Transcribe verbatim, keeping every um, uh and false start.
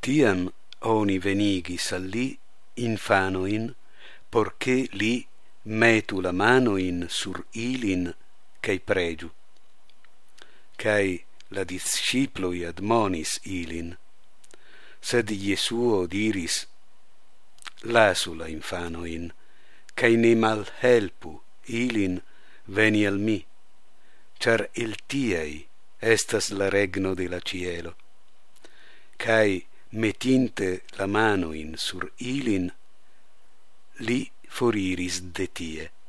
Tiam oni venigis al li infanoin, porche li metu la manoin sur ilin, cae pregiu. Cae la disciploi admonis ilin, sed Iesuo diris: lasu la infanoin, cae ne malhelpu ilin veni al mi, char il tiei estas la regno de la cielo. Cae metinte la manoin sur ilin, li foriris de tie.